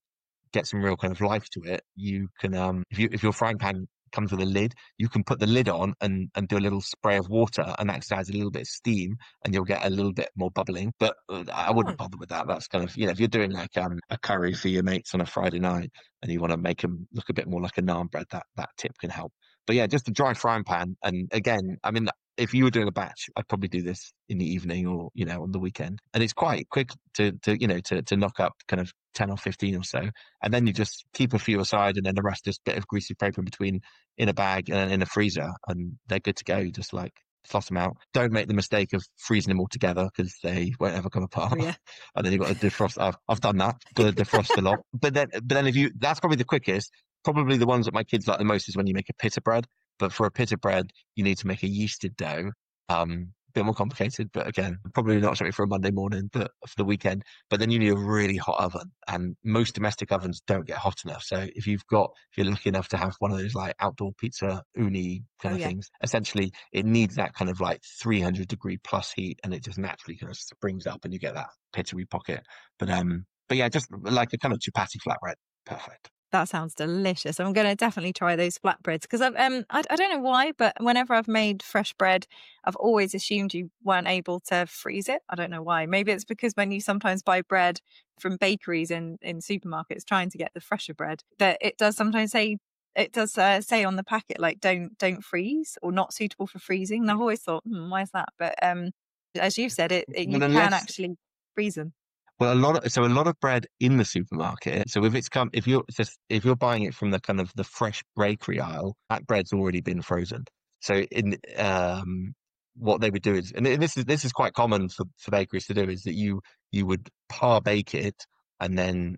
get some real kind of life to it, you can, if your frying pan comes with a lid, you can put the lid on and do a little spray of water, and that adds a little bit of steam, and you'll get a little bit more bubbling. But I wouldn't bother with that. That's kind of, if you're doing like a curry for your mates on a Friday night and you want to make them look a bit more like a naan bread, that tip can help. But just a dry frying pan. And again, I mean, if you were doing a batch, I'd probably do this in the evening or, on the weekend. And it's quite quick to knock up kind of 10 or 15 or so. And then you just keep a few aside, and then the rest just a bit of greasy paper in between, in a bag and in a freezer, and they're good to go. You just like toss them out. Don't make the mistake of freezing them all together, because they won't ever come apart. Yeah. And then you've got to defrost. I've done that. Got to defrost a lot. But then that's probably the quickest. Probably the ones that my kids like the most is when you make a pita bread. But for a pita bread, you need to make a yeasted dough. A bit more complicated, but again, probably not something for a Monday morning, but for the weekend. But then you need a really hot oven, and most domestic ovens don't get hot enough. So if you're lucky enough to have one of those like outdoor pizza uni kind of things, essentially it needs that kind of like 300-degree plus heat, and it just naturally kind of springs up, and you get that pitchery pocket. But just like a kind of chapati flatbread, perfect. That sounds delicious. I'm going to definitely try those flatbreads, because I don't know why, but whenever I've made fresh bread, I've always assumed you weren't able to freeze it. I don't know why. Maybe it's because when you sometimes buy bread from bakeries in supermarkets trying to get the fresher bread, that it does sometimes say on the packet like don't freeze, or not suitable for freezing. And I've always thought, why is that? But as you've said, you can actually freeze them. Well, a lot of bread in the supermarket. So if you're buying it from the kind of the fresh bakery aisle, that bread's already been frozen. So what they would do is, and this is quite common for bakeries to do, is that you would par bake it and then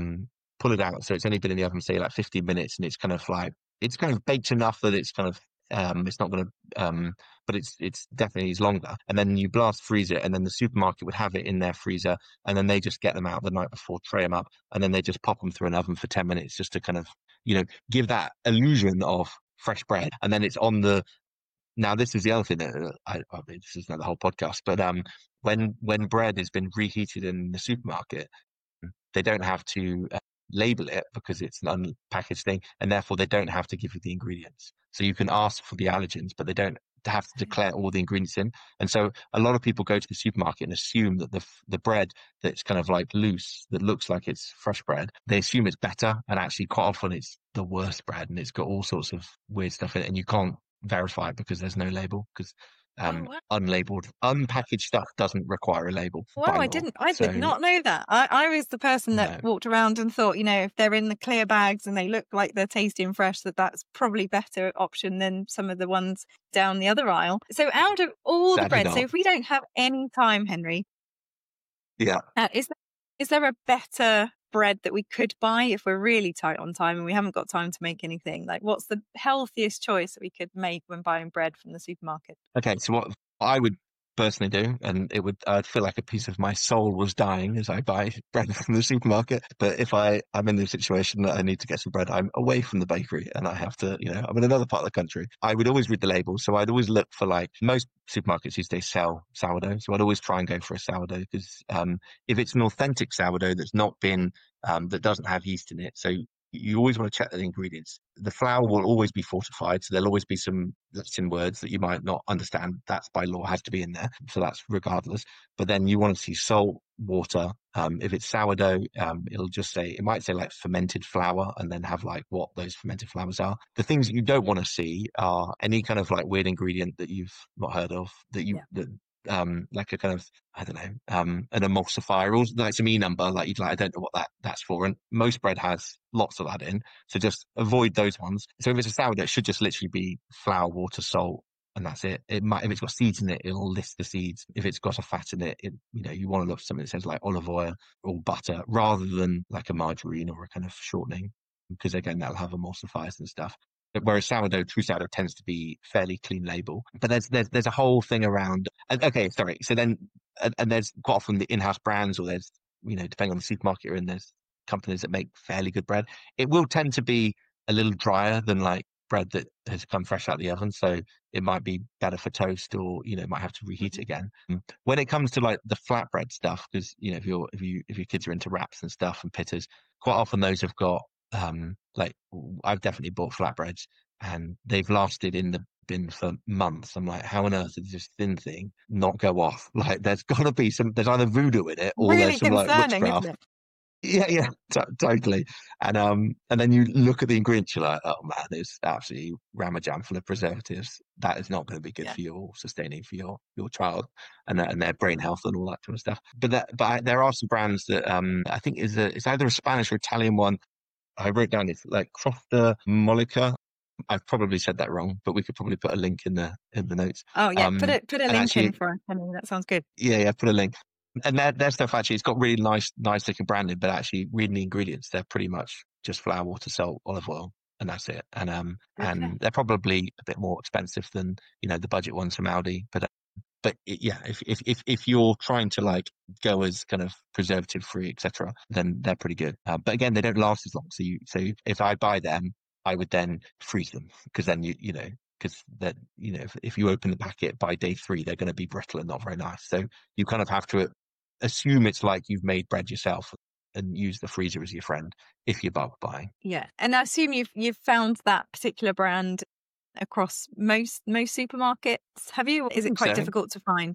pull it out. So it's only been in the oven, say like 15 minutes, and it's kind of baked enough that it's kind of It's not going to, but it's definitely is longer. And then you blast freeze it, and then the supermarket would have it in their freezer, and then they just get them out the night before, tray them up, and then they just pop them through an oven for 10 minutes just to kind of, give that illusion of fresh bread. And then it's on the. Now, this is the other thing that I mean, this is not the whole podcast, but when bread has been reheated in the supermarket, they don't have to label it because it's an unpackaged thing, and therefore they don't have to give you the ingredients. So you can ask for the allergens, but they don't have to declare all the ingredients in. And so a lot of people go to the supermarket and assume that the bread that's kind of like loose, that looks like it's fresh bread, they assume it's better, and actually quite often it's the worst bread, and it's got all sorts of weird stuff in it, and you can't verify it because there's no label, because Wow. unlabeled, unpackaged stuff doesn't require a label Wow, by I law. didn't. I So did not know that. I was the person that no, walked around and thought, if they're in the clear bags and they look like they're tasty and fresh, that's probably better option than some of the ones down the other aisle. So out of all the sadly bread, so not. if we don't have any time, Henry, Yeah. is there a better bread that we could buy if we're really tight on time and we haven't got time to make anything? Like, what's the healthiest choice that we could make when buying bread from the supermarket? Okay, so what I would personally do, and I'd feel like a piece of my soul was dying as I buy bread from the supermarket. But if I'm in the situation that I need to get some bread, I'm away from the bakery and I have to, I'm in another part of the country. I would always read the label. So I'd always look for, like, most supermarkets these days sell sourdough. So I'd always try and go for a sourdough, because if it's an authentic sourdough that's not been, that doesn't have yeast in it. So you always want to check the ingredients. The flour will always be fortified, so there'll always be some Latin words that you might not understand. That's by law has to be in there, so that's regardless. But then you want to see salt, water. If it's sourdough, it might say like fermented flour, and then have like what those fermented flours are. The things that you don't want to see are any kind of like weird ingredient that you've not heard of, like a kind of, I don't know, an emulsifier, or like some number, like I don't know what that's for. And most bread has lots of that in, so just avoid those ones. So if it's a sourdough, it should just literally be flour, water, salt, and that's it. It might, if it's got seeds in it, it'll list the seeds. If it's got a fat in it, you want to look for something that says like olive oil or butter, rather than like a margarine or a kind of shortening, because again, that'll have emulsifiers and stuff. Whereas true sourdough tends to be fairly clean label. But there's a whole thing around. Okay, sorry. So then, and there's quite often the in-house brands, or there's, depending on the supermarket you're in, there's companies that make fairly good bread. It will tend to be a little drier than like bread that has come fresh out of the oven. So it might be better for toast, or, might have to reheat it again. When it comes to like the flatbread stuff, because, if your kids are into wraps and stuff and pittas, quite often those have got, like, I've definitely bought flatbreads and they've lasted in the bin for months. I'm like, how on earth did this thin thing not go off? Like, there's got to be there's either voodoo in it, or Really there's some like concerning, witchcraft. isn't it? Yeah, totally. And then you look at the ingredients, you're like, oh man, there's absolutely ramajam full of preservatives. That is not going to be good for you, or sustaining for your child and their brain health and all that kind of stuff. But there are some brands that I think it's either a Spanish or Italian one. I wrote down, it's like Crosta Molica. I've probably said that wrong, but we could probably put a link in the notes. Oh yeah, put a link actually, in for us, Henry. That sounds good. Yeah, put a link. And their stuff, actually, it's got really nice looking branding, but actually reading the ingredients, they're pretty much just flour, water, salt, olive oil, and that's it. And they're probably a bit more expensive than, the budget ones from Aldi, but yeah, if you're trying to like go as kind of preservative free, etc., then they're pretty good. But again, they don't last as long. So if I buy them, I would then freeze them, because then because that, if you open the packet by day 3, they're going to be brittle and not very nice. So you kind of have to assume it's like you've made bread yourself, and use the freezer as your friend if you're bulk buying. Yeah, and I assume you've found that particular brand across most supermarkets. Have you? Is it quite difficult to find?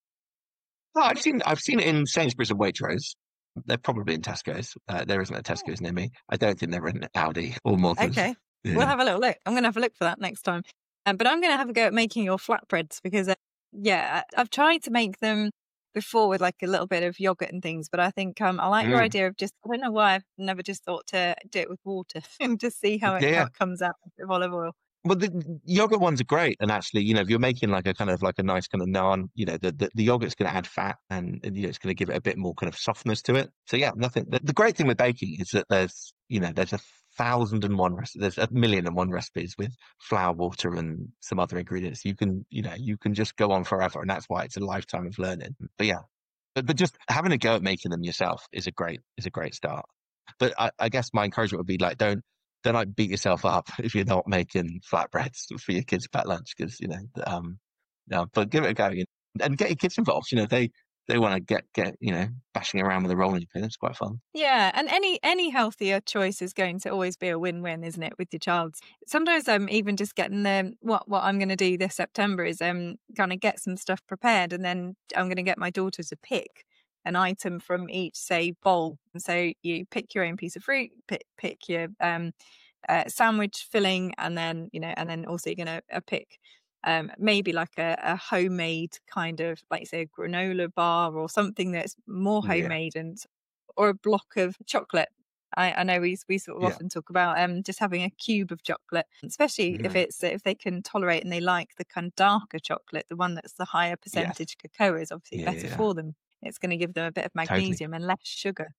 Oh, I've seen it in Sainsbury's and Waitrose. They're probably in Tesco's. There isn't a Tesco's near me. I don't think they're in Aldi or Morton's. Okay, yeah. We'll have a little look. I'm going to have a look for that next time. But I'm going to have a go at making your flatbreads, because I've tried to make them before with like a little bit of yogurt and things, but I think I like your idea of just, I don't know why I've never just thought to do it with water and just see how it comes out with olive oil. Well, the yogurt ones are great, and actually, if you're making like a kind of like a nice kind of naan, the yogurt's going to add fat, and it's going to give it a bit more kind of softness to it. So yeah, nothing. The great thing with baking is that there's a 1,001 recipes. There's 1,000,001 recipes with flour, water, and some other ingredients. You can, you can just go on forever, and that's why it's a lifetime of learning. But yeah, but just having a go at making them yourself is a great start. But I guess my encouragement would be like, don't like beat yourself up if you're not making flatbreads for your kids' packed lunch, because no, but give it a go, and get your kids involved. They want to get bashing around with a rolling pin. It's quite fun. Yeah, and any healthier choice is going to always be a win-win, isn't it, with your child? Sometimes I'm even just getting what I'm going to do this September is going to get some stuff prepared, and then I'm going to get my daughter to pick an item from each, say, bowl. And so you pick your own piece of fruit, pick your sandwich filling, and then also you're going to pick maybe like a homemade kind of, like say, a granola bar or something that's more homemade, or a block of chocolate. I know we sort of often talk about just having a cube of chocolate, especially if they can tolerate and they like the kind of darker chocolate, the one that's the higher percentage cocoa is obviously better for them. It's going to give them a bit of magnesium and less sugar.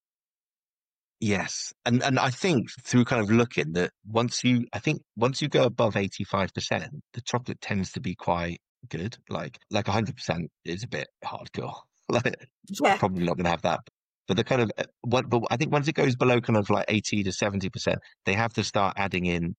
Yes. And I think through kind of looking that once you go above 85%, the chocolate tends to be quite good. Like 100% is a bit hardcore. Probably not going to have that. But the kind of, but I think once it goes below kind of like 80 to 70%, they have to start adding in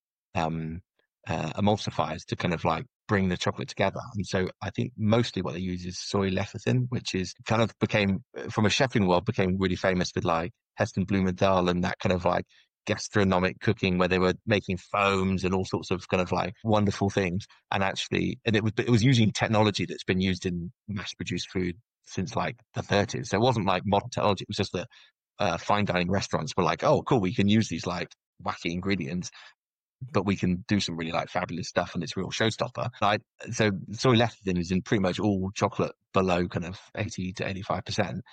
emulsifiers to kind of like bring the chocolate together. And so I think mostly what they use is soy lecithin, which is kind of became, from a chefing world, became really famous with like Heston Blumenthal and that kind of like gastronomic cooking, where they were making foams and all sorts of kind of like wonderful things. And it was using technology that's been used in mass produced food since like the 30s. So it wasn't like modern technology. It was just that fine dining restaurants were like, oh, cool, we can use these like wacky ingredients, but we can do some really like fabulous stuff, and it's a real showstopper. So soy lecithin is in pretty much all chocolate below kind of 80 to 85%.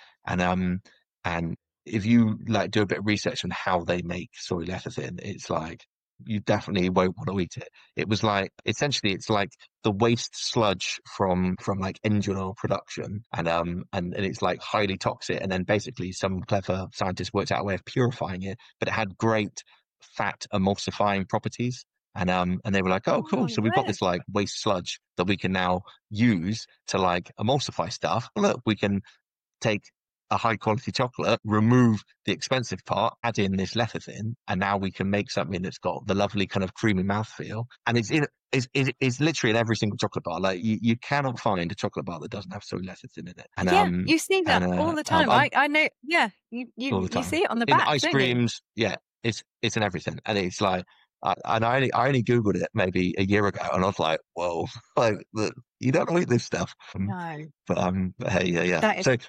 And if you like do a bit of research on how they make soy lecithin, it's like, you definitely won't want to eat it. It was like, essentially, it's like the waste sludge from like engine oil production, and it's like highly toxic. And then basically some clever scientist worked out a way of purifying it, but it had great fat emulsifying properties. And they were like, oh, cool. So we've got this like waste sludge that we can now use to like emulsify stuff. Look, we can take a high quality chocolate, remove the expensive part, add in this lecithin, and now we can make something that's got the lovely kind of creamy mouthfeel. And it's literally in every single chocolate bar. Like you cannot find a chocolate bar that doesn't have soy lecithin in it. And you see that all the time. I know. Yeah, you see it on the back, in ice creams. Yeah, it's in everything, and it's like. And I only Googled it maybe a year ago, and I was like, "Whoa! Like, you don't eat this stuff." No, but hey, yeah. So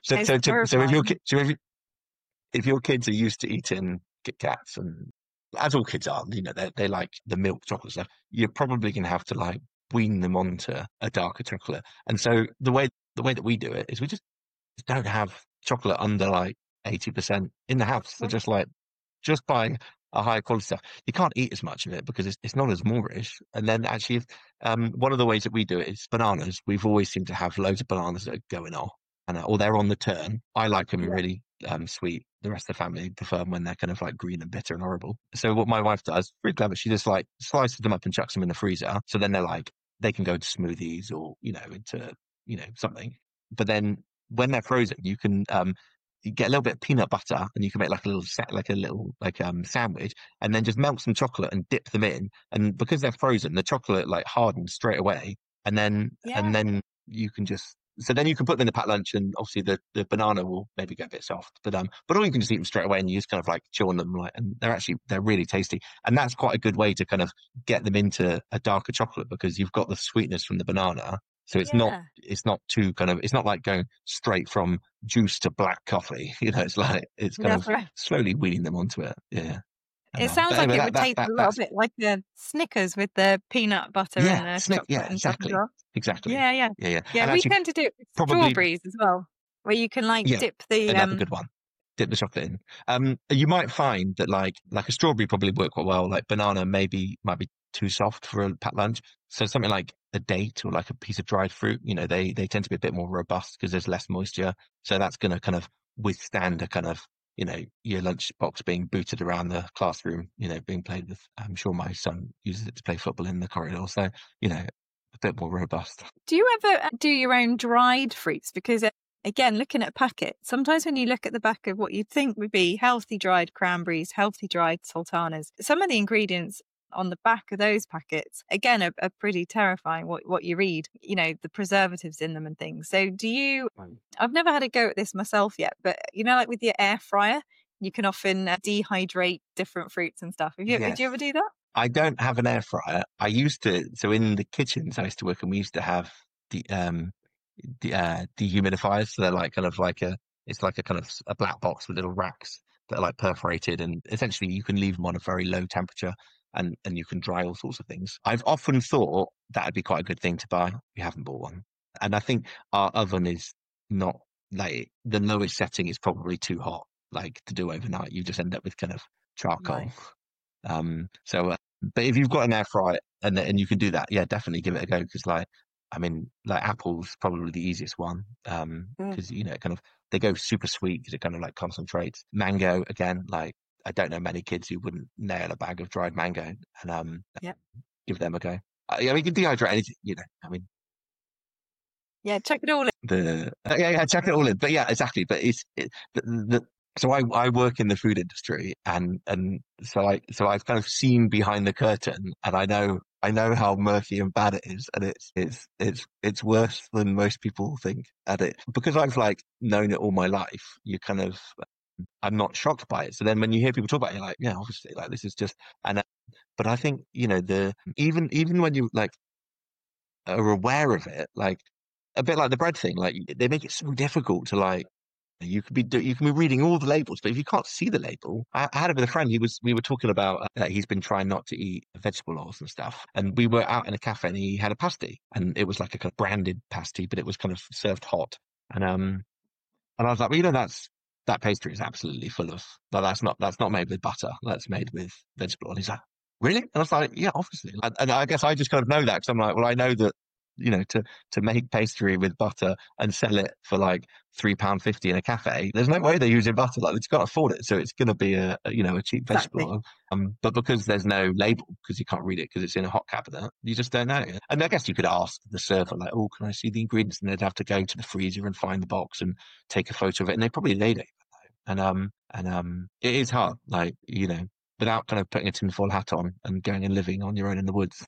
if your kids are used to eating Kit Kats, and as all kids are, they like the milk chocolate stuff, you're probably going to have to like wean them onto a darker chocolate. And so the way that we do it is we just don't have chocolate under like 80% in the house. So just buying a higher quality stuff. You can't eat as much of it because it's not as moreish. And then actually, one of the ways that we do it is bananas. We've always seemed to have loads of bananas that are going off, or they're on the turn. I like them really sweet. The rest of the family prefer them when they're kind of like green and bitter and horrible. So what my wife does, very clever, she just like slices them up and chucks them in the freezer. So then they can go to smoothies or into something. But then when they're frozen, you can you get a little bit of peanut butter, and you can make like a little sandwich, and then just melt some chocolate and dip them in. And because they're frozen, the chocolate like hardens straight away. And then you can then you can put them in the packed lunch, and obviously the banana will maybe get a bit soft, but or you can just eat them straight away, and you just kind of like chew on them, and they're really tasty. And that's quite a good way to kind of get them into a darker chocolate, because you've got the sweetness from the banana. So it's not too kind of, it's not like going straight from juice to black coffee. It's kind of slowly weaning them onto it. Yeah. It sounds like it would taste a little bit like the Snickers with the peanut butter and the chocolate. Yeah, exactly. Exactly. Yeah. And we tend to do it with strawberries as well, where you can dip the another good one. Dip the chocolate in. You might find that like a strawberry probably work quite well. Like banana might be too soft for a packed lunch. So something like a date or like a piece of dried fruit, they tend to be a bit more robust because there's less moisture. So that's going to kind of withstand a kind of your lunchbox being booted around the classroom, being played with. I'm sure my son uses it to play football in the corridor. So, a bit more robust. Do you ever do your own dried fruits? Because again, looking at a packet, sometimes when you look at the back of what you'd think would be healthy dried cranberries, healthy dried sultanas, some of the ingredients on the back of those packets, again, are pretty terrifying what you read, the preservatives in them and things. So I've never had a go at this myself yet, but like with your air fryer, you can often dehydrate different fruits and stuff. Did you ever do that? I don't have an air fryer. I used to, so in the kitchens I used to work in, we used to have the dehumidifiers. So they're like it's like a kind of a black box with little racks that are like perforated, and essentially you can leave them on a very low temperature and you can dry all sorts of things. I've often thought that would be quite a good thing to buy. We haven't bought one. And I think our oven is not like the lowest setting is probably too hot, like to do overnight. You just end up with kind of charcoal. Right. But if you've got an air fryer and you can do that, yeah, definitely give it a go. Because apple's probably the easiest one. Because kind of they go super sweet because it kind of like concentrates. Mango again, like I don't know many kids who wouldn't nail a bag of dried mango and give them a go. You can dehydrate anything, chuck it all in. Chuck it all in. But yeah, exactly. But so I work in the food industry, and so I've kind of seen behind the curtain, and I know how murky and bad it is, and it's worse than most people think. At it because I've like known it all my life. I'm not shocked by it. So then when you hear people talk about it, you're like, yeah, obviously, like this is just but I think even when you like are aware of it, like a bit like the bread thing, like they make it so difficult to like. You can be reading all the labels, but if you can't see the label, I had it with a friend. We were talking about he's been trying not to eat vegetable oils and stuff, and we were out in a cafe and he had a pasty, and it was like a kind of branded pasty, but it was kind of served hot, and I was like, well, that pastry is absolutely full of, but that's not made with butter, that's made with vegetable oil. And he's like, really? And I was like, yeah, obviously. And I guess I just kind of know that because I'm like, well, I know that. To make pastry with butter and sell it for like £3.50 in a cafe, there's no way they're using butter. Like, they've got to afford it, so it's going to be a cheap vegetable oil. But because there's no label, because you can't read it because it's in a hot cabinet, you just don't know. And I guess you could ask the server, like, "Oh, can I see the ingredients?" And they'd have to go to the freezer and find the box and take a photo of it, and they don't even know. And it is hard, like without kind of putting a tinfoil hat on and going and living on your own in the woods.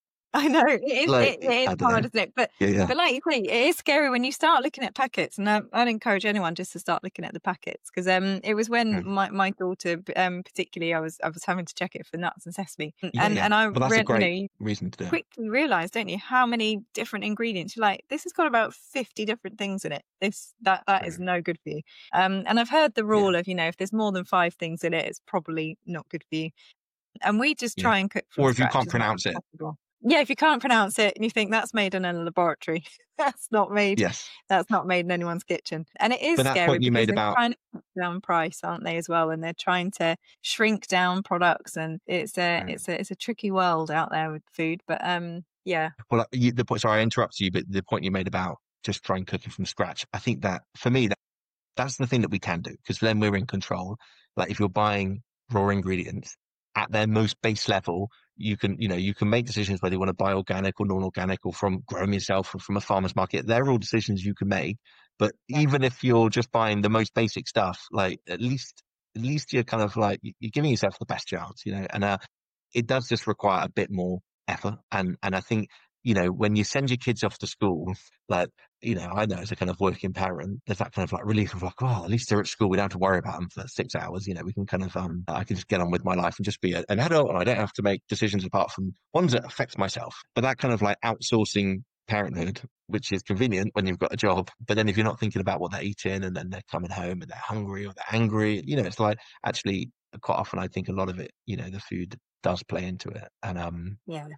I know it is. Like, it is hard, isn't it? But but like you say, it is scary when you start looking at packets. And I'd encourage anyone just to start looking at the packets, because it was when my daughter, particularly, I was having to check it for nuts and sesame, and I that's a great reason to do it. Quickly realised, don't you, how many different ingredients. You're like, this has got about 50 different things in it. That is no good for you. And I've heard the rule of if there's more than 5 things in it, it's probably not good for you. And we just try and cook from or if you can't pronounce it. Yeah, if you can't pronounce it and you think that's made in a laboratory, that's not made. Yes, that's not made in anyone's kitchen, and it is scary. Point you made about trying to cut down price, aren't they, as well? And they're trying to shrink down products, and it's a tricky world out there with food. But yeah. Well, the point. Sorry, I interrupted you, but the point you made about just trying cooking from scratch, I think that for me, that's the thing that we can do, because then we're in control. Like if you're buying raw ingredients at their most base level, you can make decisions whether you want to buy organic or non-organic, or from growing yourself or from a farmer's market. They're all decisions you can make. But even if you're just buying the most basic stuff, like at least you're kind of like you're giving yourself the best chance, and it does just require a bit more effort. And I think when you send your kids off to school, like, I know as a kind of working parent, there's that kind of like relief of like, oh, at least they're at school. We don't have to worry about them for 6 hours. We can kind of, I can just get on with my life and just be an adult, and I don't have to make decisions apart from ones that affect myself. But that kind of like outsourcing parenthood, which is convenient when you've got a job, but then if you're not thinking about what they're eating, and then they're coming home and they're hungry or they're angry, it's like actually quite often I think a lot of it, the food does play into it. And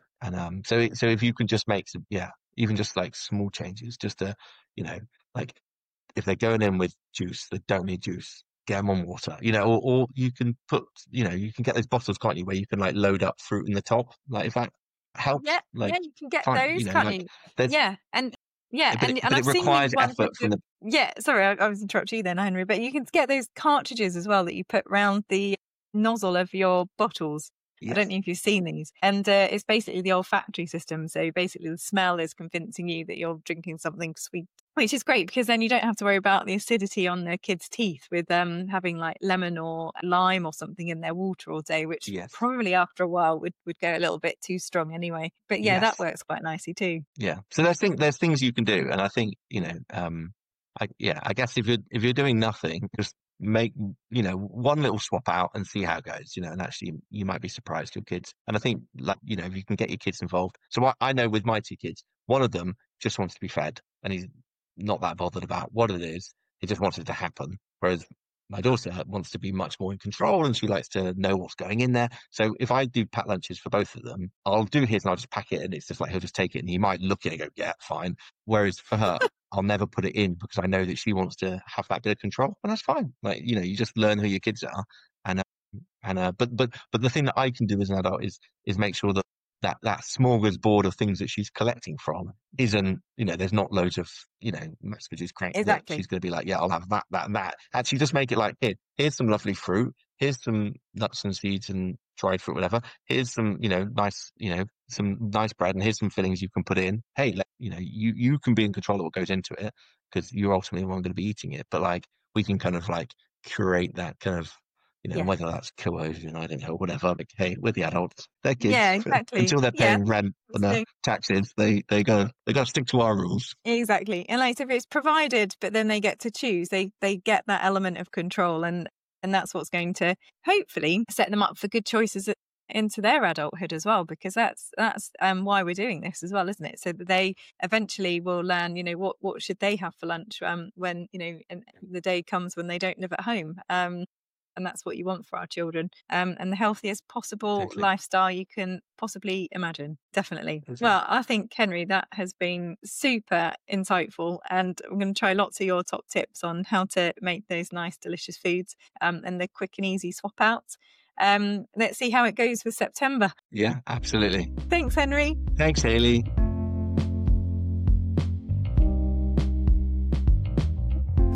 so if you can just make some, even just like small changes, just to, like if they're going in with juice, they don't need juice, get them on water, or you can put, you can get those bottles, can't you, where you can like load up fruit in the top, like if that helps. You can get those, can't you? Yeah. And Yeah, but and it I've seen requires these ones effort with from the. yeah, sorry, I was interrupting you then, Henry, but you can get those cartridges as well that you put round the nozzle of your bottles. I don't Yes. know if you've seen these. And it's basically the olfactory system. So basically the smell is convincing you that you're drinking something sweet, which is great because then you don't have to worry about the acidity on the kids' teeth with having like lemon or lime or something in their water all day, which Yes. probably after a while would go a little bit too strong anyway. But yeah, that Yes. works quite nicely too. Yeah. So there's things you can do, and I think I guess if you're doing nothing, just make one little swap out and see how it goes. And actually you might be surprised your kids. And I think like if you can get your kids involved. So I know with my two kids, one of them just wants to be fed, and he's not that bothered about what it is. He just wants it to happen. Whereas my daughter wants to be much more in control, and she likes to know what's going in there. So if I do pack lunches for both of them, I'll do his and I'll just pack it, and it's just like he'll just take it, and he might look at it and go, "Yeah, fine." Whereas for her, I'll never put it in because I know that she wants to have that bit of control, and that's fine. Like you just learn who your kids are, and but the thing that I can do as an adult is make sure that that smorgasbord of things that she's collecting from isn't, there's not loads of, mass produced crank that Exactly. she's going to be like, yeah, I'll have that, that, and that. Actually, just make it like, here's some lovely fruit. Here's some nuts and seeds and dried fruit, whatever. Here's some, nice, some nice bread, and here's some fillings you can put in. Hey, you can be in control of what goes into it because you're ultimately the one going to be eating it. But like, we can kind of like curate that kind of, Yeah. whether that's coercion, I don't know, whatever. But hey, we're the adults. They're kids. Yeah, exactly. Until they're Yeah. paying rent and taxes, they got to stick to our rules. Exactly. And like, so if it's provided, but then they get to choose, they get that element of control, and that's what's going to hopefully set them up for good choices into their adulthood as well, because that's why we're doing this as well, isn't it? So that they eventually will learn, what should they have for lunch when and the day comes when they don't live at home. And that's what you want for our children, and the healthiest possible lifestyle you can possibly imagine. Definitely. Well, I think, Henry, that has been super insightful, and I'm going to try lots of your top tips on how to make those nice, delicious foods, and the quick and easy swap outs. Let's see how it goes with September. Yeah, absolutely. Thanks, Henry. Thanks, Hayley.